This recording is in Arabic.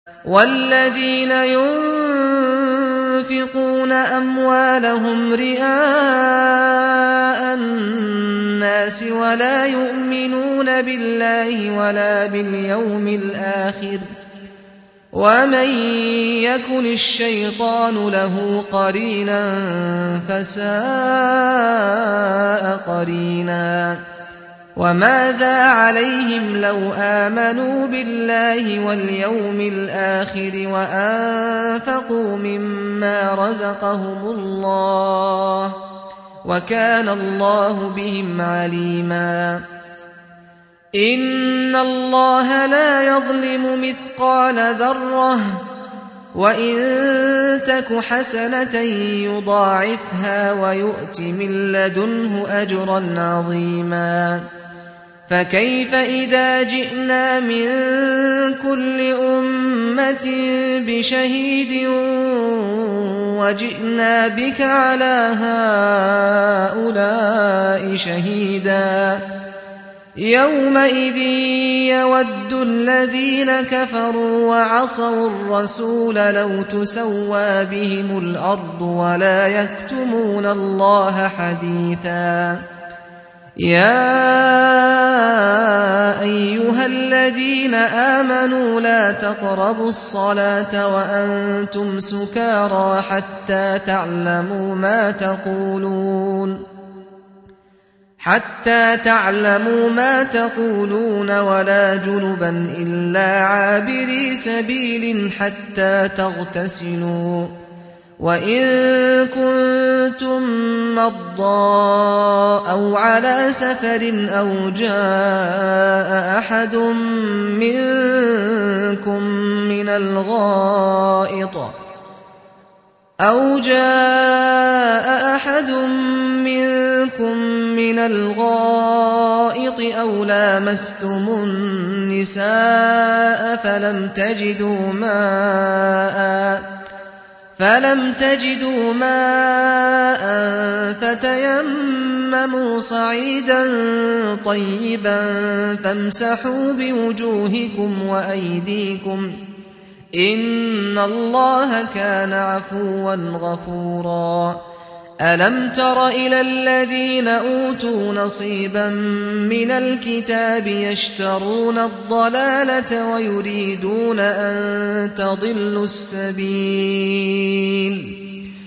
والذين ينفقون أموالهم رئاء الناس ولا يؤمنون بالله ولا باليوم الآخر ومن يكن الشيطان له قرينا فساء قرينا وماذا عليهم لو آمنوا بالله واليوم الآخر وأنفقوا مما رزقهم الله وكان الله بهم عليما إن الله لا يظلم مثقال ذرة وإن تك حسنة يضاعفها ويؤت من لدنه أجرا عظيما فكيف إذا جئنا من كل أمة بشهيد وجئنا بك على هؤلاء شهيدا يومئذ يود الذين كفروا وعصوا الرسول لو تسوى بهم الأرض ولا يكتمون الله حديثا يا أيها الذين آمنوا لا تقربوا الصلاة وأنتم سكارى حتى تعلموا ما تقولون ولا جنبا إلا عابري سبيل حتى تغتسلوا وإن كنتم مرضى أو على سفر أو جاء أحد منكم من الغائط أو لامستم النساء فلم تجدوا ماء فتيمموا صعيدا طيبا فامسحوا بوجوهكم وأيديكم إن الله كان عفوا غفورا ألم تر إلى الذين أوتوا نصيبا من الكتاب يشترون الضلالة ويريدون أن تضلوا السبيل